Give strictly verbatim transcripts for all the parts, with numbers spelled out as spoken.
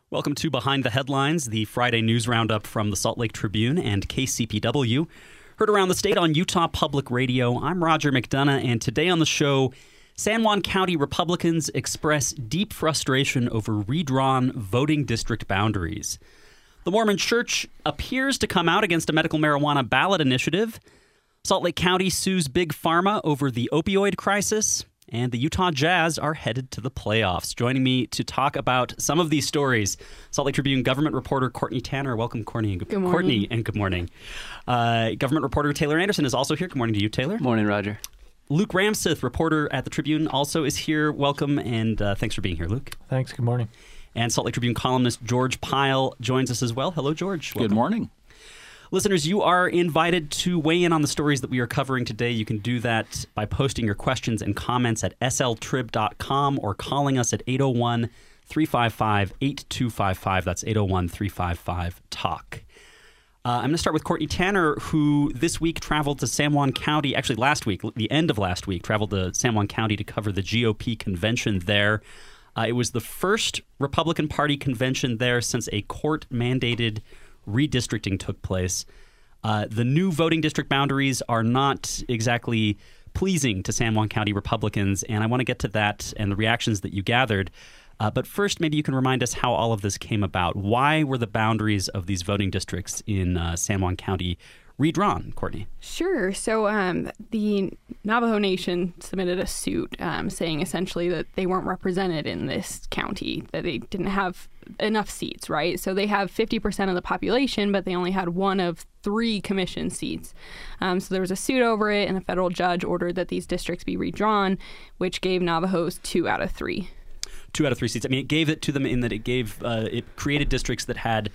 Welcome to Behind the Headlines, the Friday news roundup from the Salt Lake Tribune and K C P W. Heard around the state on Utah Public Radio. I'm Roger McDonough, and today on the show, San Juan County Republicans express deep frustration over redrawn voting district boundaries. The Mormon Church appears to come out against a medical marijuana ballot initiative. Salt Lake County sues Big Pharma over the opioid crisis. And the Utah Jazz are headed to the playoffs. Joining me to talk about some of these stories, Salt Lake Tribune government reporter Courtney Tanner. Welcome, Courtney. Good morning. Courtney, and good morning. Uh, government reporter Taylor Anderson is also here. Good morning to you, Taylor. Morning, Roger. Luke Ramseth, reporter at the Tribune, also is here. Welcome, and uh, thanks for being here, Luke. Thanks. Good morning. And Salt Lake Tribune columnist George Pyle joins us as well. Hello, George. Welcome. Good morning. Listeners, you are invited to weigh in on the stories that we are covering today. You can do that by posting your questions and comments at S L trib dot com or calling us at eight oh one, three five five, eight two five five. That's eight oh one, three five five, talk. Uh, I'm going to start with Courtney Tanner, who this week traveled to San Juan County, actually last week, the end of last week, traveled to San Juan County to cover the G O P convention there. Uh, it was the first Republican Party convention there since a court-mandated redistricting took place. Uh, the new voting district boundaries are not exactly pleasing to San Juan County Republicans, and I want to get to that and the reactions that you gathered. Uh, but first, maybe you can remind us how all of this came about. Why were the boundaries of these voting districts in uh, San Juan County redrawn, Courtney? Sure. So um, the Navajo Nation submitted a suit um, saying essentially that they weren't represented in this county, that they didn't have enough seats, right? So they have fifty percent of the population, but they only had one of three commission seats. Um, so there was a suit over it, and a federal judge ordered that these districts be redrawn, which gave Navajos two out of three. Two out of three seats. I mean, it gave it to them in that it gave, uh, it created districts that had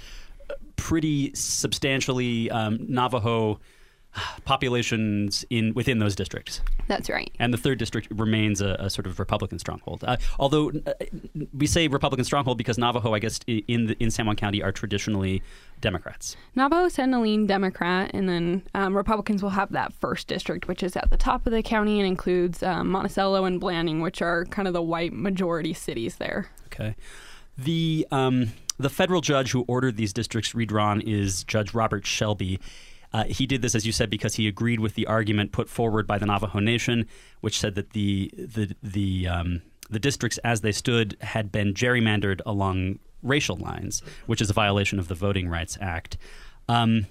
pretty substantially um, Navajo populations in within those districts. That's right. And the third district remains a, a sort of Republican stronghold. Uh, although uh, we say Republican stronghold because Navajo, I guess, in the, in San Juan County are traditionally Democrats. Navajos tend to lean Democrat, and then um, Republicans will have that first district, which is at the top of the county and includes um, Monticello and Blanding, which are kind of the white majority cities there. Okay. The um, the federal judge who ordered these districts redrawn is Judge Robert Shelby. Uh, he did this, as you said, because he agreed with the argument put forward by the Navajo Nation, which said that the the the um, the districts as they stood had been gerrymandered along racial lines, which is a violation of the Voting Rights Act. Um,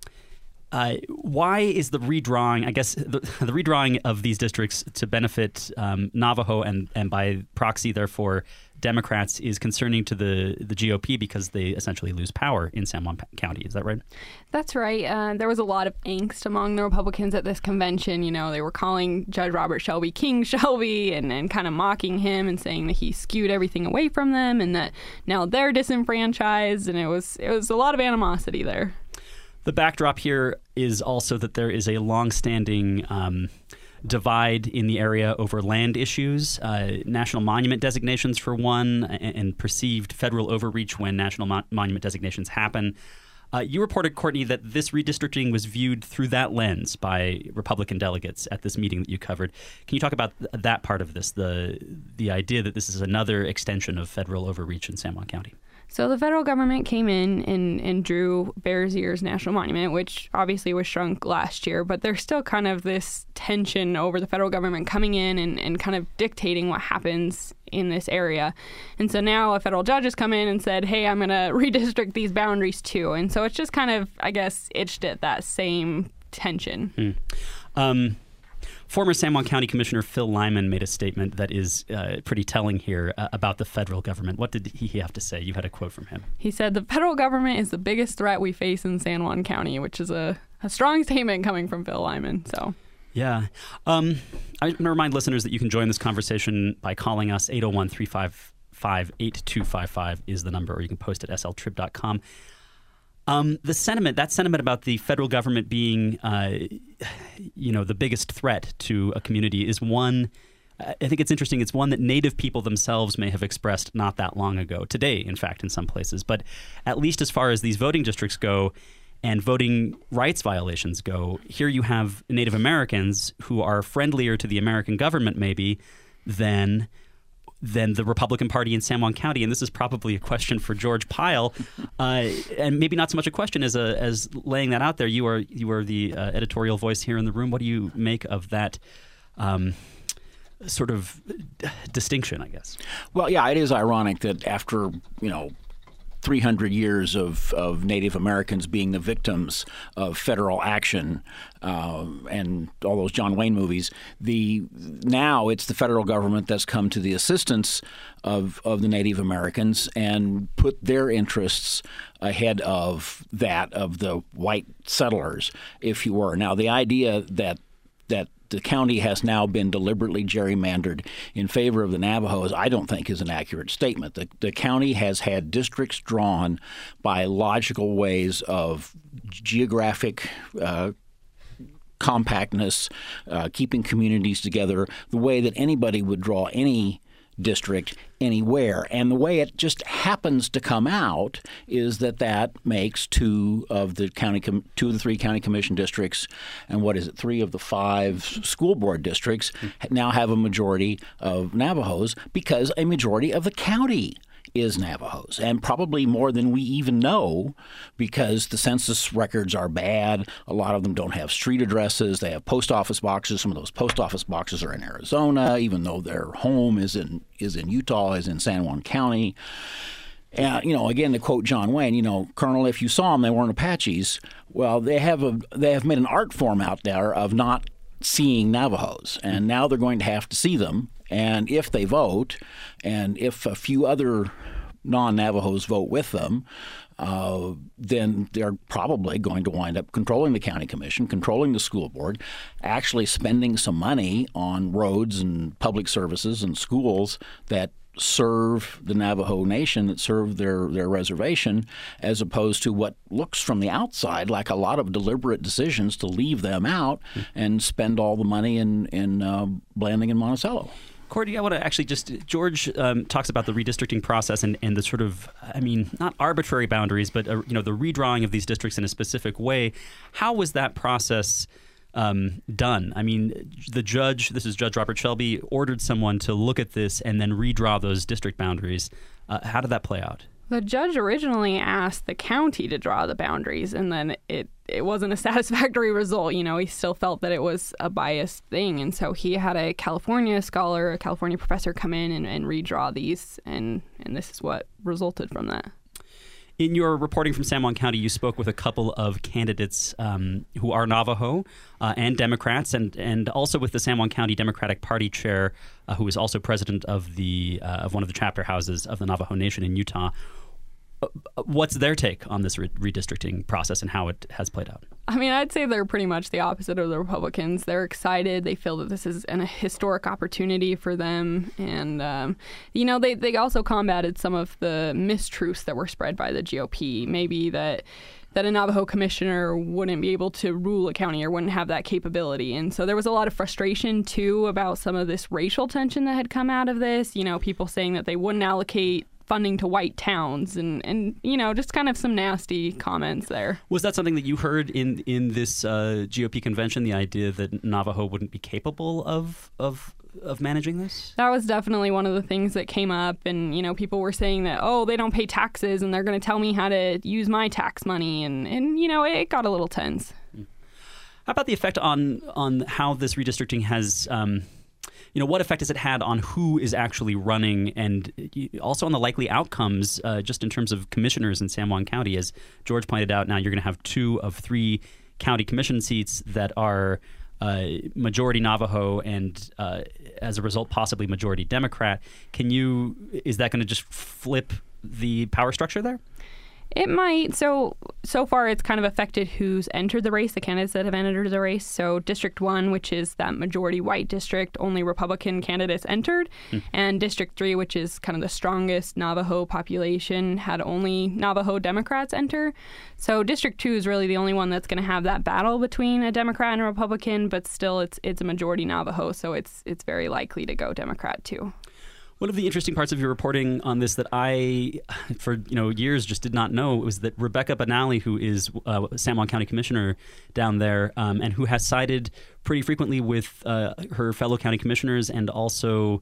uh, why is the redrawing, I guess, the, the redrawing of these districts to benefit um, Navajo and, and by proxy, therefore, Democrats is concerning to the, the G O P because they essentially lose power in San Juan County. Is that right? That's right. Uh, there was a lot of angst among the Republicans at this convention. You know, they were calling Judge Robert Shelby King Shelby and, and kind of mocking him and saying that he skewed everything away from them and that now they're disenfranchised. And it was it was a lot of animosity there. The backdrop here is also that there is a longstanding um, divide in the area over land issues, uh, national monument designations for one, and, and perceived federal overreach when national mo- monument designations happen. Uh, you reported, Courtney, that this redistricting was viewed through that lens by Republican delegates at this meeting that you covered. Can you talk about th- that part of this, the the idea that this is another extension of federal overreach in San Juan County? So the federal government came in and, and drew Bears Ears National Monument, which obviously was shrunk last year, but there's still kind of this tension over the federal government coming in and, and kind of dictating what happens in this area. And so now a federal judge has come in and said, hey, I'm going to redistrict these boundaries too. And so it's just kind of, I guess, itched at that same tension. Hmm. Um Former San Juan County Commissioner Phil Lyman made a statement that is uh, pretty telling here uh, about the federal government. What did he have to say? You had a quote from him. He said, the federal government is the biggest threat we face in San Juan County, which is a, a strong statement coming from Phil Lyman. So, yeah. Um, I want to remind listeners that you can join this conversation by calling us. eight oh one, three five five, eight two five five is the number, or you can post at S L trib dot com. Um, the sentiment, that sentiment about the federal government being, uh, you know, the biggest threat to a community is one, I think it's interesting, it's one that Native people themselves may have expressed not that long ago, today, in fact, in some places. But at least as far as these voting districts go and voting rights violations go, here you have Native Americans who are friendlier to the American government, maybe, than than the Republican Party in San Juan County. And this is probably a question for George Pyle, uh, and maybe not so much a question as a, as laying that out there. You are you are the uh, editorial voice here in the room. What do you make of that um, sort of distinction, I guess? Well, yeah, it is ironic that after, you know, three hundred years of, of Native Americans being the victims of federal action uh, and all those John Wayne movies, the now it's the federal government that's come to the assistance of, of the Native Americans and put their interests ahead of that of the white settlers, if you were. Now, the idea that that the county has now been deliberately gerrymandered in favor of the Navajos, I don't think is an accurate statement. The, the county has had districts drawn by logical ways of geographic uh, compactness, uh, keeping communities together, the way that anybody would draw any district anywhere. And the way it just happens to come out is that that makes two of the county, com- two of the three county commission districts, and what is it, three of the five school board districts now have a majority of Navajos because a majority of the county is Navajos, and probably more than we even know because the census records are bad. A lot of them don't have street addresses. They have post office boxes. Some of those post office boxes are in Arizona, even though their home is in is in Utah, is in San Juan County. And, you know, again, to quote John Wayne, you know, Colonel, if you saw them, they weren't Apaches. Well, they have a they have made an art form out there of not seeing Navajos, and now they're going to have to see them. And if they vote, and if a few other non-Navajos vote with them, uh, then they're probably going to wind up controlling the county commission, controlling the school board, actually spending some money on roads and public services and schools that serve the Navajo Nation, that serve their, their reservation, as opposed to what looks from the outside like a lot of deliberate decisions to leave them out and spend all the money in, in uh, Blanding and Monticello. Cordy, I want to actually just, George um, talks about the redistricting process and, and the sort of, I mean, not arbitrary boundaries, but, uh, you know, the redrawing of these districts in a specific way. How was that process um, done? I mean, the judge, this is Judge Robert Shelby, ordered someone to look at this and then redraw those district boundaries. Uh, how did that play out? The judge originally asked the county to draw the boundaries, and then it, it wasn't a satisfactory result. You know, he still felt that it was a biased thing, and so he had a California scholar, a California professor come in and, and redraw these, and, and this is what resulted from that. In your reporting from San Juan County, you spoke with a couple of candidates um, who are Navajo uh, and Democrats, and, and also with the San Juan County Democratic Party chair, uh, who is also president of the uh, of one of the chapter houses of the Navajo Nation in Utah. Uh, what's their take on this re- redistricting process and how it has played out? I mean, I'd say they're pretty much the opposite of the Republicans. They're excited. They feel that this is an, a historic opportunity for them. And, um, you know, they, they also combated some of the mistruths that were spread by the G O P. Maybe that that a Navajo commissioner wouldn't be able to rule a county or wouldn't have that capability. And so there was a lot of frustration, too, about some of this racial tension that had come out of this. You know, people saying that they wouldn't allocate funding to white towns and, and, you know, just kind of some nasty comments there. Was that something that you heard in, in this uh, G O P convention, the idea that Navajo wouldn't be capable of, of of managing this? That was definitely one of the things that came up. And, you know, people were saying that, oh, they don't pay taxes and they're going to tell me how to use my tax money. And, and you know, it got a little tense. How about the effect on, on how this redistricting has... Um, You know, what effect has it had on who is actually running and also on the likely outcomes uh, just in terms of commissioners in San Juan County? As George pointed out, now you're going to have two of three county commission seats that are uh, majority Navajo and uh, as a result, possibly majority Democrat. Can you, is that going to just flip the power structure there? It might. So, so far it's kind of affected who's entered the race, the candidates that have entered the race. So District one, which is that majority white district, only Republican candidates entered. Hmm. And District three, which is kind of the strongest Navajo population, had only Navajo Democrats enter. So District two is really the only one that's going to have that battle between a Democrat and a Republican, but still it's it's a majority Navajo, so it's it's very likely to go Democrat too. One of the interesting parts of your reporting on this that I, for you know years, just did not know was that Rebecca Benally, who is uh, San Juan County Commissioner down there, um, and who has sided pretty frequently with uh, her fellow county commissioners and also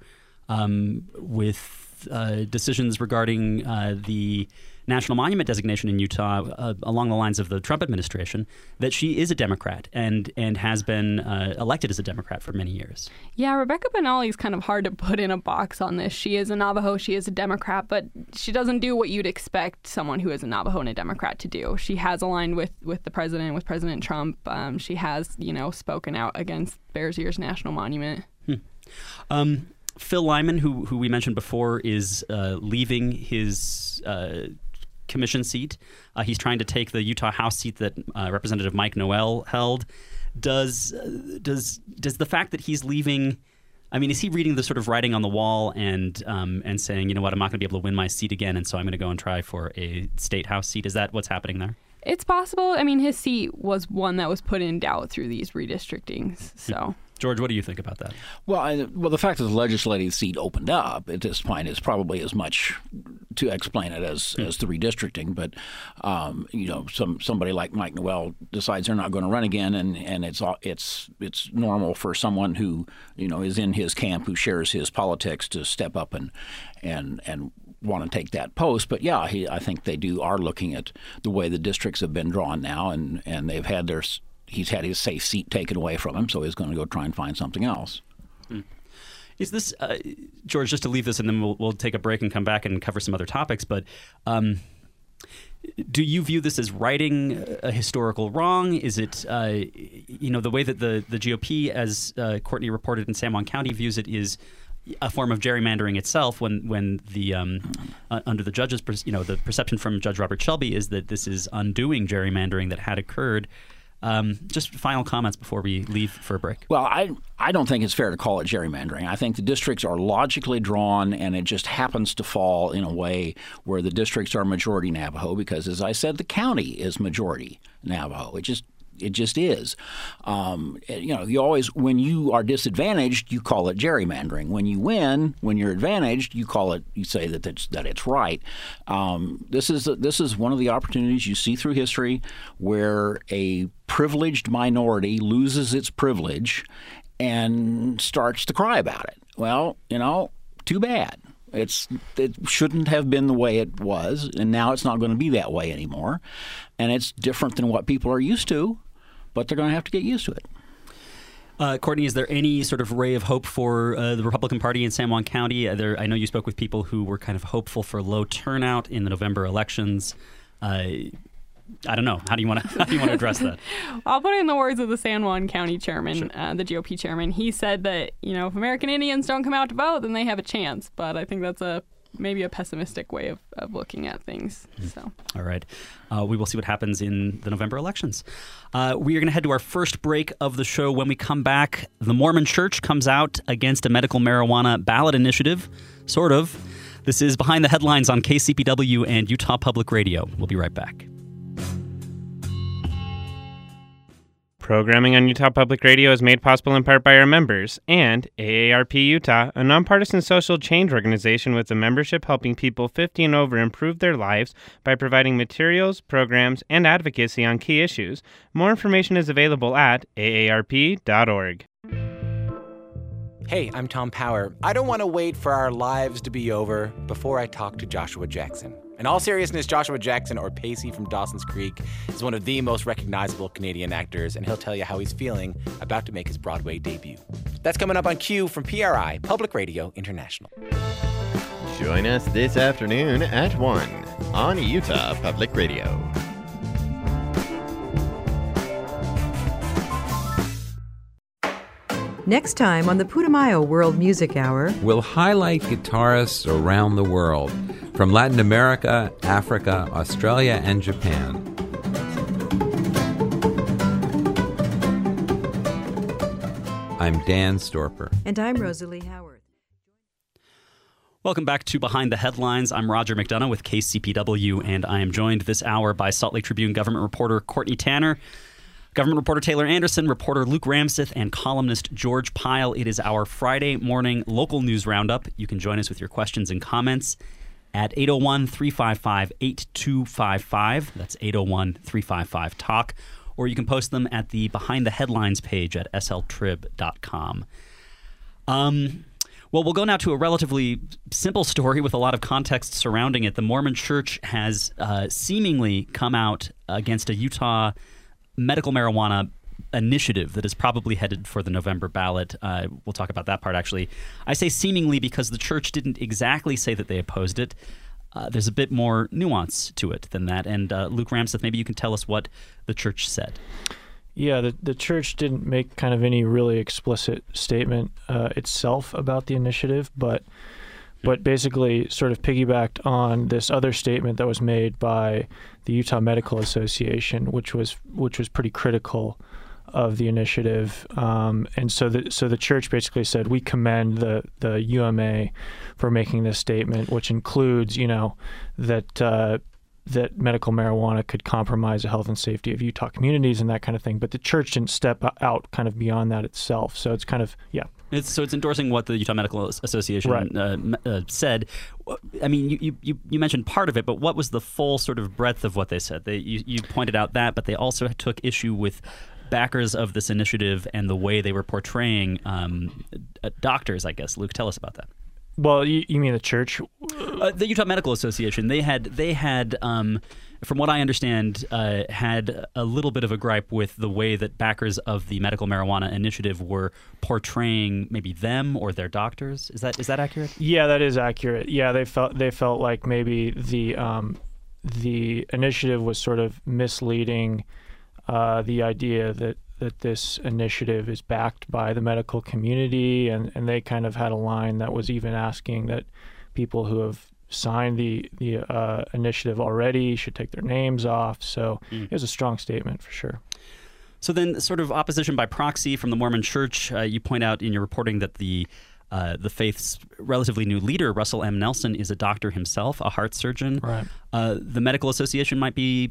um, with uh, decisions regarding uh, the national monument designation in Utah uh, along the lines of the Trump administration, that she is a Democrat and and has been uh, elected as a Democrat for many years. Yeah, Rebecca Benally is kind of hard to put in a box on this. She is a Navajo, she is a Democrat, but she doesn't do what you'd expect someone who is a Navajo and a Democrat to do. She has aligned with, with the president, with President Trump. Um, she has, you know, spoken out against Bears Ears National Monument. Hmm. Um, Phil Lyman, who who we mentioned before, is uh, leaving his uh, commission seat. Uh, he's trying to take the Utah House seat that uh, Representative Mike Noel held. Does uh, does does the fact that he's leaving? I mean, is he reading the sort of writing on the wall and um, and saying, you know what, I'm not going to be able to win my seat again, and so I'm going to go and try for a state House seat? Is that what's happening there? It's possible. I mean, his seat was one that was put in doubt through these redistrictings. So. George, what do you think about that? Well, I, well, the fact that the legislative seat opened up at this point is probably as much to explain it as, hmm. as the redistricting. But um, you know, some somebody like Mike Noel decides they're not going to run again, and, and it's it's it's normal for someone who you know is in his camp, who shares his politics, to step up and and and want to take that post. But yeah, he, I think they do are looking at the way the districts have been drawn now, and, and they've had their he's had his safe seat taken away from him, so he's going to go try and find something else. Hmm. Is this, uh, George, just to leave this and then we'll, we'll take a break and come back and cover some other topics, but um, do you view this as righting a historical wrong? Is it, uh, you know, the way that the, the G O P, as uh, Courtney reported in San Juan County, views it is a form of gerrymandering itself when when the um, uh, under the judge's, you know, the perception from Judge Robert Shelby is that this is undoing gerrymandering that had occurred. Um, just final comments before we leave for a break. Well, I I don't think it's fair to call it gerrymandering. I think the districts are logically drawn, and it just happens to fall in a way where the districts are majority Navajo because, as I said, the county is majority Navajo. It just It just is. Um, you know, you always, when you are disadvantaged, you call it gerrymandering. When you win, when you're advantaged, you call it, you say that it's, that it's right. Um, this is this is one of the opportunities you see through history where a privileged minority loses its privilege and starts to cry about it. Well, you know, too bad. It's it shouldn't have been the way it was, and now it's not going to be that way anymore. And it's different than what people are used to, but they're going to have to get used to it. Uh, Courtney, is there any sort of ray of hope for uh, the Republican Party in San Juan County? Are there, I know you spoke with people who were kind of hopeful for low turnout in the November elections. Uh, I don't know. How do you want to how do you want to address that? I'll put it in the words of the San Juan County chairman, sure. uh, the G O P chairman. He said that, you know, if American Indians don't come out to vote, then they have a chance. But I think that's a maybe a pessimistic way of, of looking at things. So, all right. Uh, we will see what happens in the November elections. Uh, we are going to head to our first break of the show. When we come back, the Mormon Church comes out against a medical marijuana ballot initiative, sort of. This is Behind the Headlines on K C P W and Utah Public Radio. We'll be right back. Programming on Utah Public Radio is made possible in part by our members and A A R P Utah, a nonpartisan social change organization with a membership helping people fifty and over improve their lives by providing materials, programs, and advocacy on key issues. More information is available at A A R P dot org. Hey, I'm Tom Power. I don't want to wait for our lives to be over before I talk to Joshua Jackson. In all seriousness, Joshua Jackson, or Pacey from Dawson's Creek, is one of the most recognizable Canadian actors, and he'll tell you how he's feeling about to make his Broadway debut. That's coming up on Q from P R I, Public Radio International. Join us this afternoon at one on Utah Public Radio. Next time on the Putumayo World Music Hour, we'll highlight guitarists around the world, from Latin America, Africa, Australia, and Japan. I'm Dan Storper. And I'm Rosalie Howard. Welcome back to Behind the Headlines. I'm Roger McDonough with K C P W, and I am joined this hour by Salt Lake Tribune government reporter Courtney Tanner, government reporter Taylor Anderson, reporter Luke Ramseth, and columnist George Pyle. It is our Friday morning local news roundup. You can join us with your questions and comments at eight oh one, three five five, eight two five five. That's eight oh one, three five five, talk. Or you can post them at the Behind the Headlines page at S L trib dot com. Um, Well, we'll go now to a relatively simple story with a lot of context surrounding it. The Mormon Church has uh, seemingly come out against a Utah medical marijuana initiative that is probably headed for the November ballot. Uh, we'll talk about that part, actually. I say seemingly because the church didn't exactly say that they opposed it. Uh, there's a bit more nuance to it than that. And uh, Luke Ramseth, maybe you can tell us what the church said. Yeah, the, the church didn't make kind of any really explicit statement uh, itself about the initiative, but but basically sort of piggybacked on this other statement that was made by the Utah Medical Association, which was which was pretty critical of the initiative. Um, and so the so the church basically said, we commend the the U M A for making this statement, which includes, you know, that. Uh, that medical marijuana could compromise the health and safety of Utah communities and that kind of thing. But the church didn't step out kind of beyond that itself. So it's kind of, yeah. It's, so it's endorsing what the Utah Medical Association right. uh, uh, said. I mean, you, you, you mentioned part of it, but what was the full sort of breadth of what they said? They, you, you pointed out that, but they also took issue with backers of this initiative and the way they were portraying um, doctors, I guess. Luke, tell us about that. Well, you, you mean the church? Uh, the Utah Medical Association. They had, they had, um, from what I understand, uh, had a little bit of a gripe with the way that backers of the medical marijuana initiative were portraying maybe them or their doctors. Is that is that accurate? Yeah, that is accurate. Yeah, they felt they felt like maybe the um, the initiative was sort of misleading uh, the idea that. that this initiative is backed by the medical community, and, and they kind of had a line that was even asking that people who have signed the, the uh, initiative already should take their names off. So mm. it was a strong statement for sure. So then sort of opposition by proxy from the Mormon Church. Uh, you point out in your reporting that the Uh, the faith's relatively new leader, Russell M. Nelson, is a doctor himself, a heart surgeon. Right. Uh, the Medical Association might be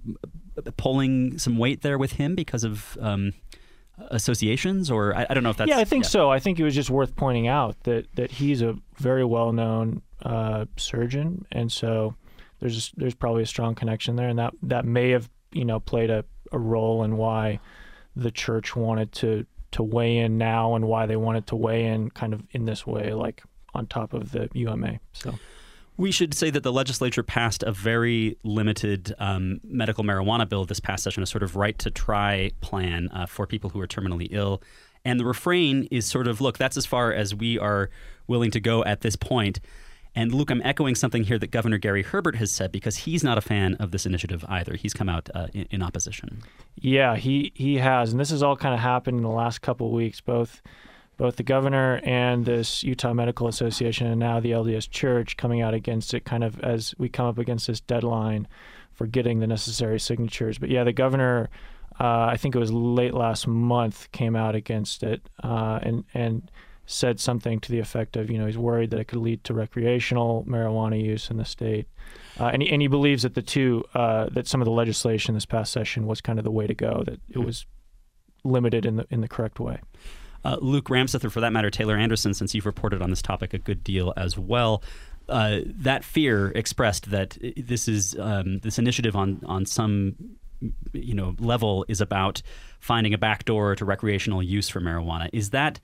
pulling some weight there with him because of um, associations, or I, I don't know if that's... Yeah, I think yeah. so. I think it was just worth pointing out that, that he's a very well-known uh, surgeon, and so there's there's probably a strong connection there, and that, that may have, you know, played a, a role in why the church wanted to to weigh in now and why they wanted to weigh in kind of in this way, like on top of the U M A. So we should say that the legislature passed a very limited um, medical marijuana bill this past session, a sort of right to try plan uh, for people who are terminally ill. And the refrain is sort of, look, that's as far as we are willing to go at this point. And Luke, I'm echoing something here that Governor Gary Herbert has said, because he's not a fan of this initiative either. He's come out uh, in, in opposition. Yeah, he, he has. And this has all kind of happened in the last couple of weeks, both both the governor and this Utah Medical Association and now the L D S Church coming out against it kind of as we come up against this deadline for getting the necessary signatures. But yeah, the governor, uh, I think it was late last month, came out against it uh, and and said something to the effect of, you know, he's worried that it could lead to recreational marijuana use in the state. Uh, and, he, and he believes that the two, uh, that some of the legislation this past session was kind of the way to go, that it was limited in the in the correct way. Uh, Luke Ramseth, or for that matter, Taylor Anderson, since you've reported on this topic a good deal as well, uh, that fear expressed that this is um, this initiative on on some you know level is about finding a backdoor to recreational use for marijuana. Is that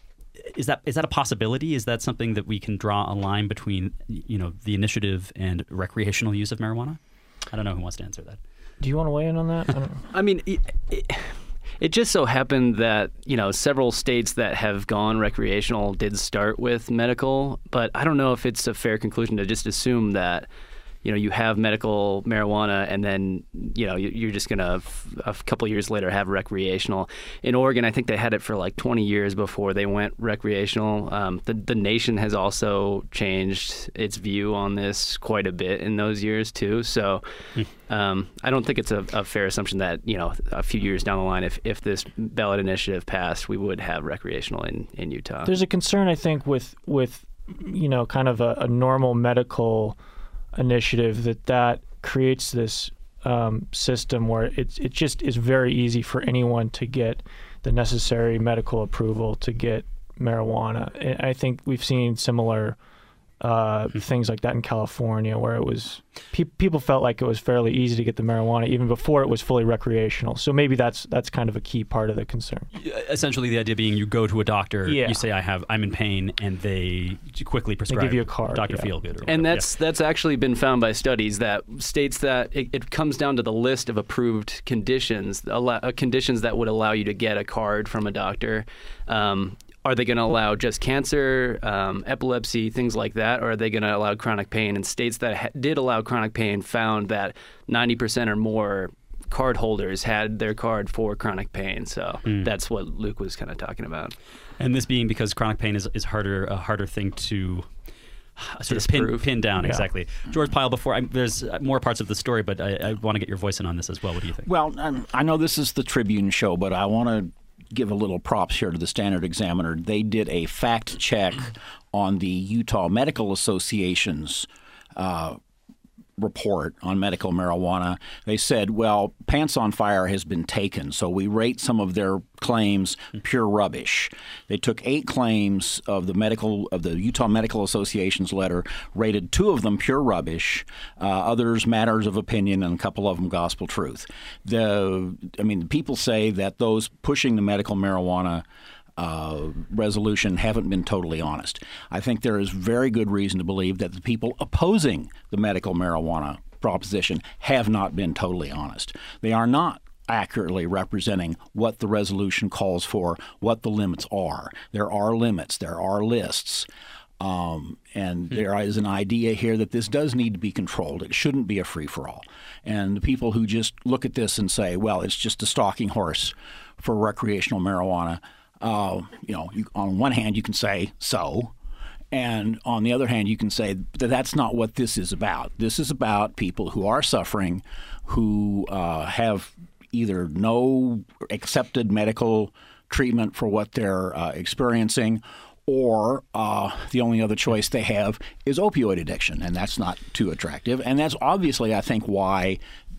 Is that is that a possibility? Is that something that we can draw a line between, you know, the initiative and recreational use of marijuana? I don't know who wants to answer that. Do you want to weigh in on that? I, don't know. I mean, it, it, it just so happened that, you know, several states that have gone recreational did start with medical, but I don't know if it's a fair conclusion to just assume that, you know, you have medical marijuana and then, you know, you're just going to, a couple of years later, have recreational. In Oregon, I think they had it for like twenty years before they went recreational. Um, the, the nation has also changed its view on this quite a bit in those years, too. So um, I don't think it's a, a fair assumption that, you know, a few years down the line, if, if this ballot initiative passed, we would have recreational in, in Utah. There's a concern, I think, with, with you know, kind of a, a normal medical initiative that that creates this um, system where it's it just is very easy for anyone to get the necessary medical approval to get marijuana. And I think we've seen similar uh, things like that in California, where it was pe- people felt like it was fairly easy to get the marijuana even before it was fully recreational. So maybe that's that's kind of a key part of the concern. Essentially, the idea being you go to a doctor, Yeah. you say I have I'm in pain, and they quickly prescribe. They give you a card, Doctor yeah. Feelgood. Or whatever. And that's that's actually been found by studies that states that it, it comes down to the list of approved conditions, allow, uh, conditions that would allow you to get a card from a doctor. Um, Are they going to allow just cancer, um, epilepsy, things like that, or are they going to allow chronic pain? And states that ha- did allow chronic pain found that ninety percent or more card holders had their card for chronic pain. So Mm. that's what Luke was kind of talking about. And this being because chronic pain is, is harder a harder thing to uh, sort of pin, Disprove. pin down. Yeah. Exactly. George Pyle, before I, there's more parts of the story, but I, I want to get your voice in on this as well. What do you think? Well, um, I know this is the Tribune show, but I want to give a little props here to the Standard Examiner. They did a fact check on the Utah Medical Association's uh, report on medical marijuana. They said, well, Pants on Fire has been taken, so we rate some of their claims pure rubbish. They took eight claims of the medical of the Utah Medical Association's letter, rated two of them pure rubbish, uh, others matters of opinion, and a couple of them gospel truth. The I mean, people say that those pushing the medical marijuana Uh, resolution haven't been totally honest. I think there is very good reason to believe that the people opposing the medical marijuana proposition have not been totally honest. They are not accurately representing what the resolution calls for, what the limits are. There are limits. There are lists. Um, and there is an idea here that this does need to be controlled. It shouldn't be a free-for-all. And the people who just look at this and say, well, it's just a stalking horse for recreational marijuana, Uh, you know, you, on one hand, you can say so, and on the other hand, you can say that that's not what this is about. This is about people who are suffering, who uh, have either no accepted medical treatment for what they're uh, experiencing, or uh, the only other choice they have is opioid addiction, and that's not too attractive. And that's obviously, I think, why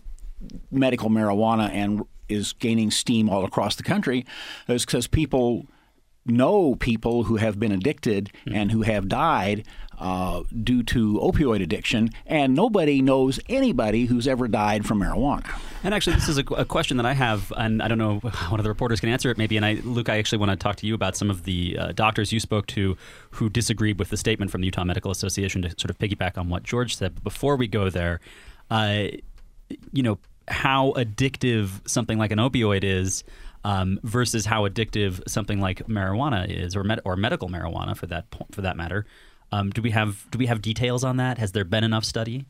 medical marijuana and is gaining steam all across the country, is because people know people who have been addicted mm-hmm. and who have died uh, due to opioid addiction, and nobody knows anybody who's ever died from marijuana. And actually, this is a, a question that I have, and I don't know one of the reporters can answer it maybe. And I, Luke, I actually want to talk to you about some of the uh, doctors you spoke to who disagreed with the statement from the Utah Medical Association, to sort of piggyback on what George said. But before we go there, uh, you know, how addictive something like an opioid is um, versus how addictive something like marijuana is, or med- or medical marijuana for that po- for that matter. Um, do we have do we have details on that? Has there been enough study?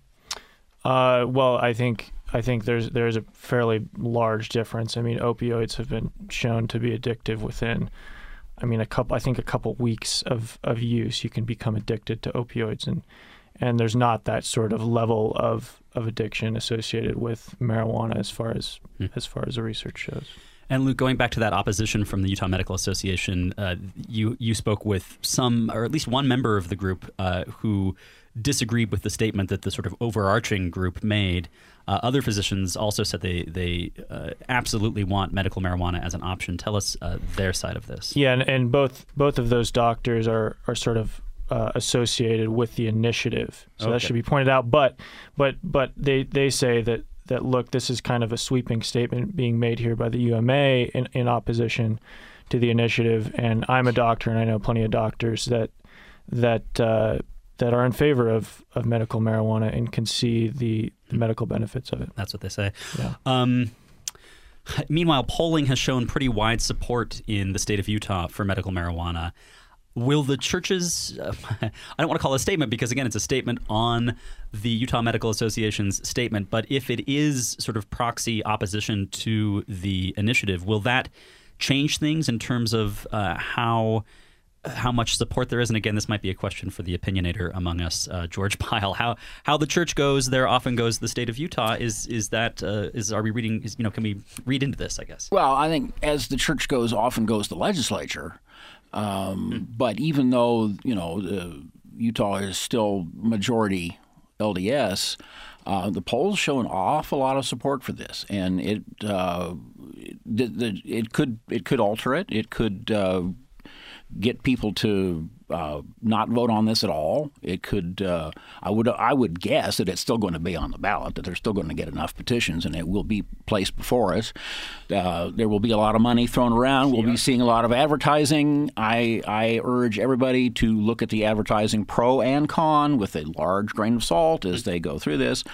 Uh, well, I think I think there's there's a fairly large difference. I mean, opioids have been shown to be addictive within, I mean, a couple. I think a couple weeks of, of use, you can become addicted to opioids, and and there's not that sort of level of, of addiction associated with marijuana as far as hmm. as far as the research shows. And Luke, going back to that opposition from the Utah Medical Association, uh, you you spoke with some, or at least one member of the group uh, who disagreed with the statement that the sort of overarching group made. Uh, other physicians also said they they uh, absolutely want medical marijuana as an option. Tell us uh, their side of this. Yeah, and, and both both of those doctors are are sort of uh, associated with the initiative, so okay. that should be pointed out. But but but they they say that. that, look, this is kind of a sweeping statement being made here by the U M A in, in opposition to the initiative. And I'm a doctor, and I know plenty of doctors that that uh, that are in favor of, of medical marijuana and can see the, the medical benefits of it. That's what they say. Yeah. Um, meanwhile, polling has shown pretty wide support in the state of Utah for medical marijuana. Will the churches, uh, I don't want to call it a statement because, again, it's a statement on the Utah Medical Association's statement, but if it is sort of proxy opposition to the initiative, will that change things in terms of uh, how how much support there is? And again, this might be a question for the opinionator among us, uh, George Pyle. How how the church goes, there often goes the state of Utah. Is is that uh, is are we reading? Is, you know, can we read into this? I guess. Well, I think as the church goes, often goes the legislature. Um, hmm. But even though, you know, uh, Utah is still majority L D S, uh, the polls show an awful lot of support for this, and it uh, the, the, it could it could alter it. It could uh, get people to uh, not vote on this at all. It could. Uh, I would. I would guess that it's still going to be on the ballot. That they're still going to get enough petitions, and it will be placed before us. Uh, there will be a lot of money thrown around. We'll be seeing a lot of advertising. I I urge everybody to look at the advertising pro and con with a large grain of salt as they go through this.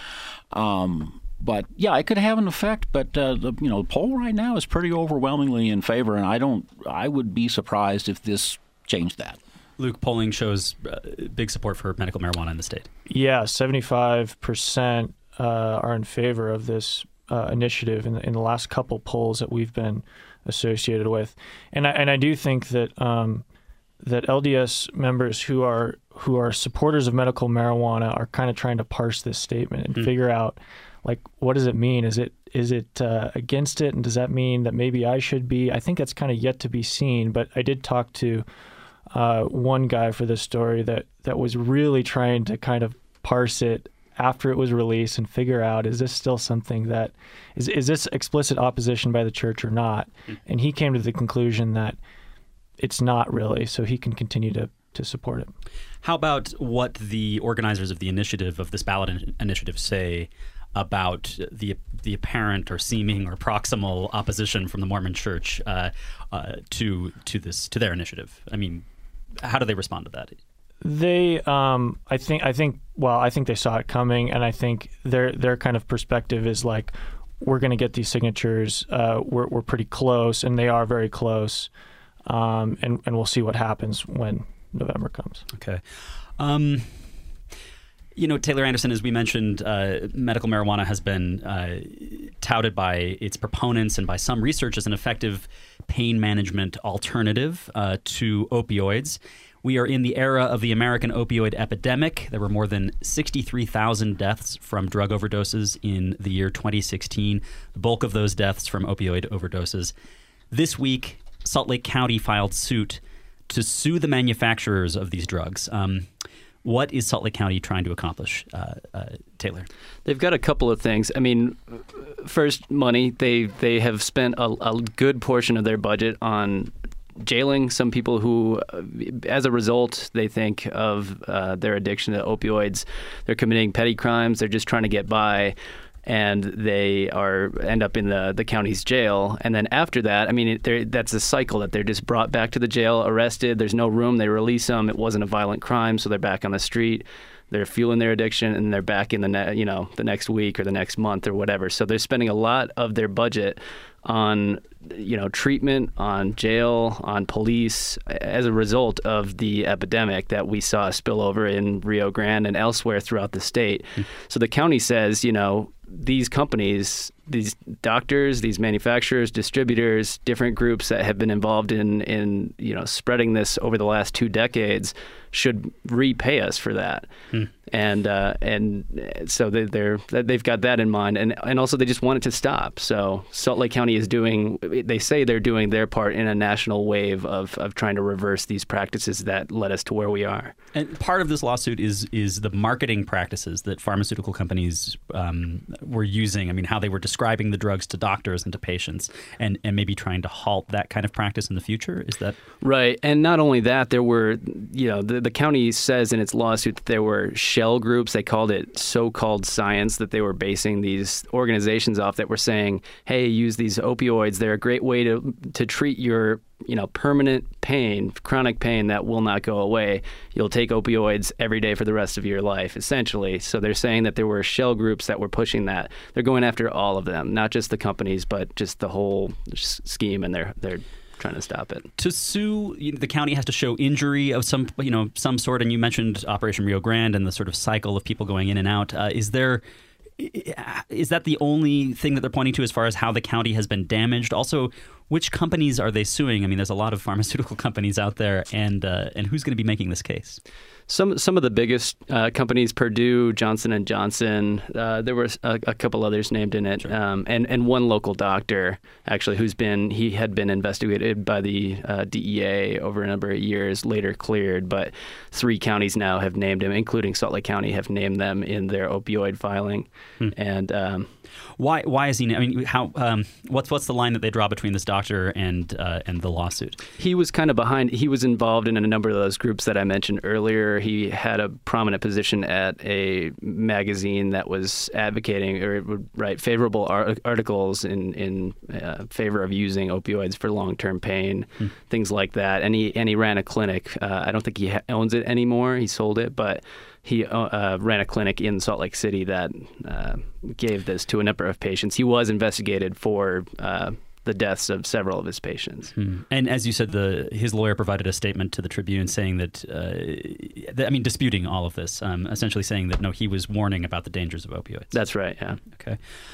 Um, But yeah, it could have an effect. But uh, the you know poll right now is pretty overwhelmingly in favor, and I don't. I would be surprised if this changed that. Luke, polling shows uh, big support for medical marijuana in the state. Yeah, seventy-five percent uh, are in favor of this uh, initiative in the, in the last couple polls that we've been associated with, and I, and I do think that um, that L D S members who are who are supporters of medical marijuana are kind of trying to parse this statement and mm. figure out. Like, what does it mean? Is it is it uh, against it? And does that mean that maybe I should be? I think that's kind of yet to be seen. But I did talk to uh, one guy for this story that, that was really trying to kind of parse it after it was released and figure out, is this still something that, is, is this explicit opposition by the church or not? And he came to the conclusion that it's not really, so he can continue to to support it. How about what the organizers of the initiative, of this ballot in- initiative, say about the the apparent or seeming or proximal opposition from the Mormon Church uh, uh, to to this to their initiative? I mean, how do they respond to that? They, um, I think, I think, well, I think they saw it coming, and I think their their kind of perspective is like, we're going to get these signatures. Uh, we're we're pretty close, and they are very close, um, and and we'll see what happens when November comes. Okay. Um, You know, Taylor Anderson, as we mentioned, uh, medical marijuana has been uh, touted by its proponents and by some research as an effective pain management alternative uh, to opioids. We are in the era of the American opioid epidemic. There were more than sixty-three thousand deaths from drug overdoses in the year twenty sixteen, the bulk of those deaths from opioid overdoses. This week, Salt Lake County filed suit to sue the manufacturers of these drugs. Um, What is Salt Lake County trying to accomplish, uh, uh, Taylor? They've got a couple of things. I mean, first, money. They they have spent a, a good portion of their budget on jailing some people who, as a result, they think of uh, their addiction to opioids. They're committing petty crimes. They're just trying to get by. And they are end up in the, the county's jail. And then after that, I mean, it, that's a cycle that they're just brought back to the jail, arrested. There's no room. They release them. It wasn't a violent crime, so they're back on the street. They're fueling their addiction, and they're back in the ne- you know the next week or the next month or whatever. So they're spending a lot of their budget on you know treatment, on jail, on police, as a result of the epidemic that we saw spill over in Rio Grande and elsewhere throughout the state. Mm. So the county says, you know, these companies, these doctors, these manufacturers, distributors, different groups that have been involved in, in you know, spreading this over the last two decades should repay us for that. Hmm. And uh, and so they, they're they've got that in mind, and and also they just want it to stop. So Salt Lake County is doing. They say they're doing their part in a national wave of of trying to reverse these practices that led us to where we are. And part of this lawsuit is is the marketing practices that pharmaceutical companies um, were using. I mean, how they were describing the drugs to doctors and to patients, and and maybe trying to halt that kind of practice in the future. Is that right? And not only that, there were you know the the county says in its lawsuit that there were shell groups. They called it so-called science, that they were basing these organizations off that were saying, hey, use these opioids. They're a great way to to treat your you know permanent pain, chronic pain that will not go away. You'll take opioids every day for the rest of your life, essentially. So they're saying that there were shell groups that were pushing that. They're going after all of them, not just the companies, but just the whole scheme, and they're they're trying to stop it. To sue, you know, the county has to show injury of some, you know, some sort. And you mentioned Operation Rio Grande and the sort of cycle of people going in and out. Uh, is there, is that the only thing that they're pointing to as far as how the county has been damaged? Also, which companies are they suing? I mean, there's a lot of pharmaceutical companies out there, and uh, and who's going to be making this case? Some some of the biggest uh, companies, Purdue, Johnson and Johnson. Uh, there were a, a couple others named in it, sure. um, and and one local doctor actually, who's been he had been investigated by the uh, D E A over a number of years, later cleared. But three counties now have named him, including Salt Lake County, have named them in their opioid filing. Hmm. And um, why why is he? I mean, how um, what's what's the line that they draw between this doctor doctor and uh, and the lawsuit. He was kind of behind. He was involved in a number of those groups that I mentioned earlier. He had a prominent position at a magazine that was advocating or would write favorable ar- articles in in uh, favor of using opioids for long-term pain, hmm. things like that. And he and he ran a clinic. Uh, I don't think he ha- owns it anymore. He sold it, but he uh, ran a clinic in Salt Lake City that uh, gave this to a number of patients. He was investigated for uh, the deaths of several of his patients. Hmm. And as you said, the his lawyer provided a statement to the Tribune saying that, uh, that I mean, disputing all of this, um, essentially saying that, no, he was warning about the dangers of opioids. That's right, yeah. Okay.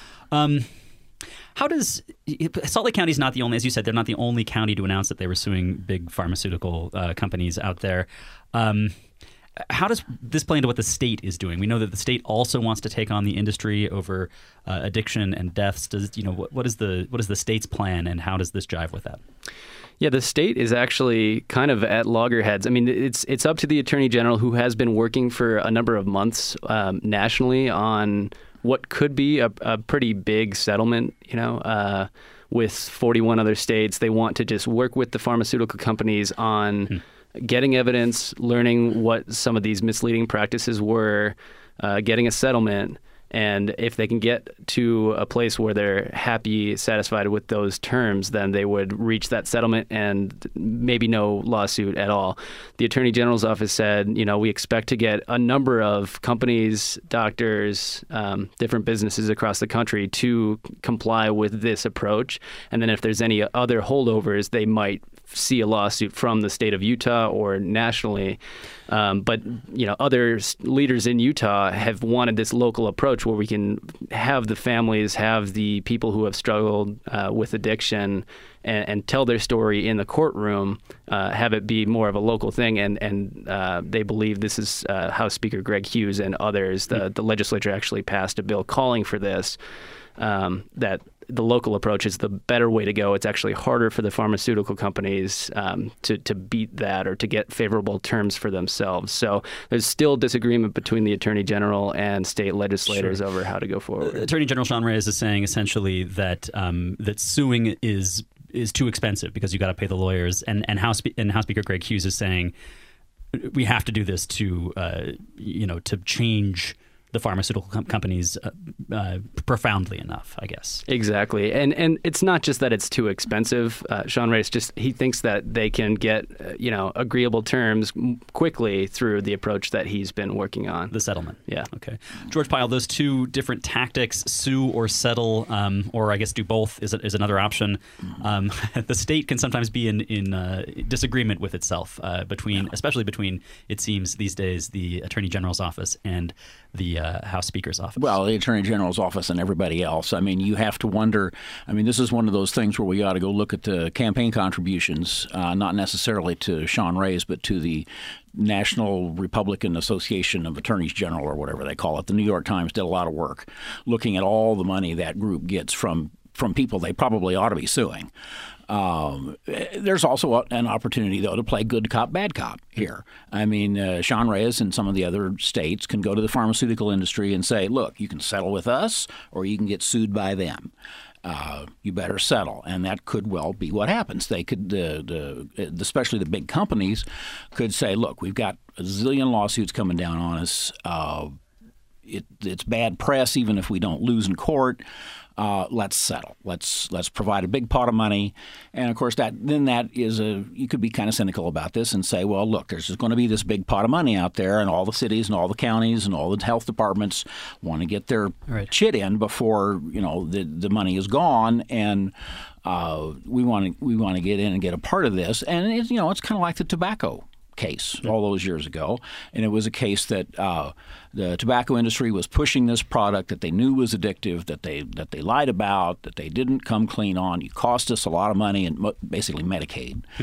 Um, how does Salt Lake County is not the only, as you said, they're not the only county to announce that they were suing big pharmaceutical uh, companies out there. Um, How does this play into what the state is doing? We know that the state also wants to take on the industry over uh, addiction and deaths. Does you know what, what is the what is the state's plan, and how does this jive with that? Yeah, the state is actually kind of at loggerheads. I mean, it's it's up to the Attorney General, who has been working for a number of months um, nationally on what could be a, a pretty big settlement. You know. Uh, with forty-one other states, they want to just work with the pharmaceutical companies on. Hmm. Getting evidence, learning what some of these misleading practices were, uh, getting a settlement, and if they can get to a place where they're happy, satisfied with those terms, then they would reach that settlement and maybe no lawsuit at all. The Attorney General's office said, you know, we expect to get a number of companies, doctors, um, different businesses across the country to comply with this approach, and then if there's any other holdovers, they might see a lawsuit from the state of Utah or nationally. Um, but, you know, other leaders in Utah have wanted this local approach where we can have the families, have the people who have struggled uh, with addiction and, and tell their story in the courtroom, uh, have it be more of a local thing. And, and uh, they believe this is uh, House Speaker Greg Hughes and others. The, the legislature actually passed a bill calling for this, um, that the local approach is the better way to go. It's actually harder for the pharmaceutical companies um, to, to beat that or to get favorable terms for themselves. So there's still disagreement between the Attorney General and state legislators sure. over how to go forward. Attorney General Sean Reyes is saying essentially that um, that suing is is too expensive because you got to pay the lawyers, and and House and House Speaker Greg Hughes is saying we have to do this to uh, you know to change the pharmaceutical com- companies uh, uh, profoundly enough, I guess. Exactly. And and it's not just that it's too expensive. Uh, Sean Reyes just, he thinks that they can get, uh, you know, agreeable terms quickly through the approach that he's been working on. The settlement. Yeah. Okay. George Pyle, those two different tactics, sue or settle, um, or I guess do both is, is another option. Um, the state can sometimes be in, in uh, disagreement with itself uh, between, especially between, it seems these days, the Attorney General's office and the uh, House Speaker's office. Well, the Attorney General's office and everybody else. I mean, you have to wonder. I mean, this is one of those things where we ought to go look at the campaign contributions, uh, not necessarily to Sean Reyes, but to the National Republican Association of Attorneys General, or whatever they call it. The New York Times did a lot of work looking at all the money that group gets from from people they probably ought to be suing. Um, there's also an opportunity, though, to play good cop, bad cop here. I mean, uh, Sean Reyes and some of the other states can go to the pharmaceutical industry and say, look, you can settle with us or you can get sued by them. Uh, you better settle. And that could well be what happens. They could, the, the, especially the big companies, could say, look, we've got a zillion lawsuits coming down on us. Uh, it, it's bad press even if we don't lose in court. Uh, let's settle. Let's let's provide a big pot of money, and of course that then that is a you could be kind of cynical about this and say, well, look, there's just going to be this big pot of money out there, and all the cities and all the counties and all the health departments want to get their right. chit in before you know the the money is gone, and uh, we want to we want to get in and get a part of this, and it's, you know it's kind of like the tobacco case all those years ago, and it was a case that uh, the tobacco industry was pushing this product that they knew was addictive, that they that they lied about, that they didn't come clean on. It cost us a lot of money and mo- basically Medicaid. Hmm.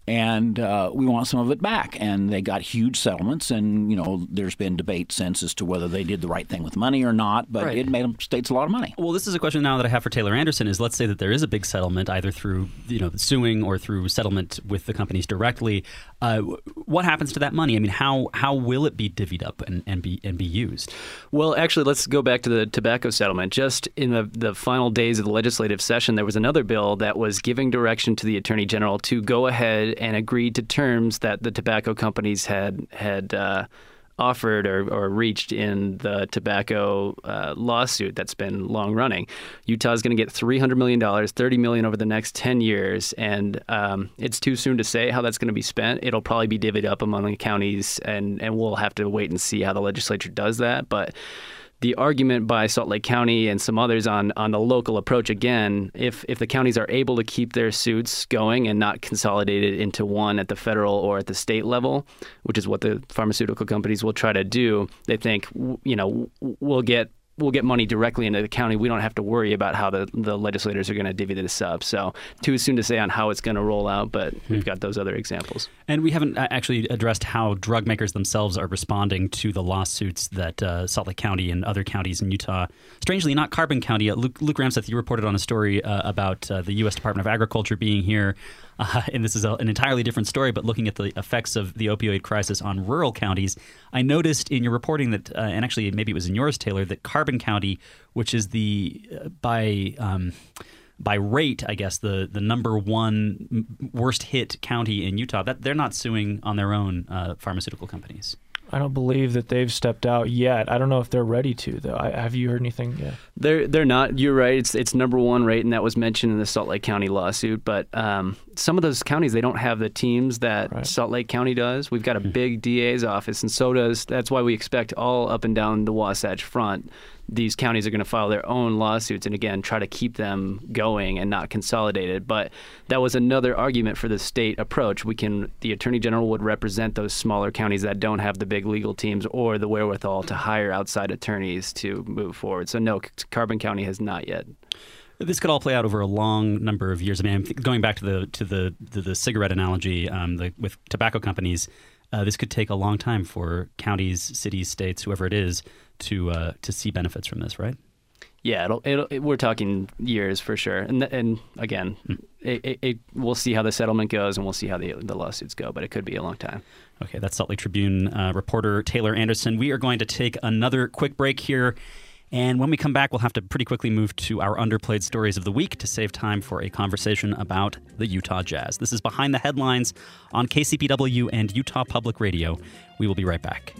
and uh, we want some of it back. And they got huge settlements, and you know, there's been debate since as to whether they did the right thing with money or not, but Right. it made them states a lot of money. Well, this is a question now that I have for Taylor Anderson is, let's say that there is a big settlement, either through, you know, suing or through settlement with the companies directly. Uh, what happens to that money? I mean, how how will it be divvied up and, and be and be used? Well, actually, let's go back to the tobacco settlement. Just in the, the final days of the legislative session, there was another bill that was giving direction to the Attorney General to go ahead and agree to terms that the tobacco companies had had uh, offered or, or reached in the tobacco uh, lawsuit that's been long running. Utah is going to get three hundred million dollars, thirty million dollars over the next ten years, and um, it's too soon to say how that's going to be spent. It'll probably be divvied up among the counties, and, and we'll have to wait and see how the legislature does that. But the argument by Salt Lake County and some others on, on the local approach, again, if if the counties are able to keep their suits going and not consolidate it into one at the federal or at the state level, which is what the pharmaceutical companies will try to do, they think, you know, we'll get we'll get money directly into the county. We don't have to worry about how the, the legislators are going to divvy this up. So too soon to say on how it's going to roll out, but hmm. we've got those other examples. And we haven't actually addressed how drug makers themselves are responding to the lawsuits that uh, Salt Lake County and other counties in Utah, strangely not Carbon County. Uh, Luke, Luke Ramseth, you reported on a story uh, about uh, the U S Department of Agriculture being here. Uh, and this is a, an entirely different story, but looking at the effects of the opioid crisis on rural counties, I noticed in your reporting that, uh, and actually maybe it was in yours, Taylor, that Carbon County, which is the, uh, by um, by rate, I guess, the, the number one worst hit county in Utah, that they're not suing on their own uh, pharmaceutical companies. I don't believe that they've stepped out yet. I don't know if they're ready to, though. I, have you heard anything yet? They're they're not. You're right. It's it's number one rate, and that was mentioned in the Salt Lake County lawsuit. But um, some of those counties, they don't have the teams that right. Salt Lake County does. We've got a big D A's office, and so does. That's why we expect all up and down the Wasatch Front, these counties are going to file their own lawsuits and, again, try to keep them going and not consolidated. But that was another argument for the state approach. We can, the Attorney General would represent those smaller counties that don't have the big legal teams or the wherewithal to hire outside attorneys to move forward. So, no, Carbon County has not yet. This could all play out over a long number of years. I mean, I'm th- going back to the to the to the cigarette analogy um, the, with tobacco companies. Uh, this could take a long time for counties, cities, states, whoever it is, to uh, to see benefits from this, right? Yeah, it'll, it'll, it, we're talking years for sure. And and again, mm. it, it, it, we'll see how the settlement goes, and we'll see how the the lawsuits go. But it could be a long time. Okay, that's Salt Lake Tribune uh, reporter Taylor Anderson. We are going to take another quick break here. And when we come back, we'll have to pretty quickly move to our underplayed stories of the week to save time for a conversation about the Utah Jazz. This is Behind the Headlines on K C P W and Utah Public Radio. We will be right back.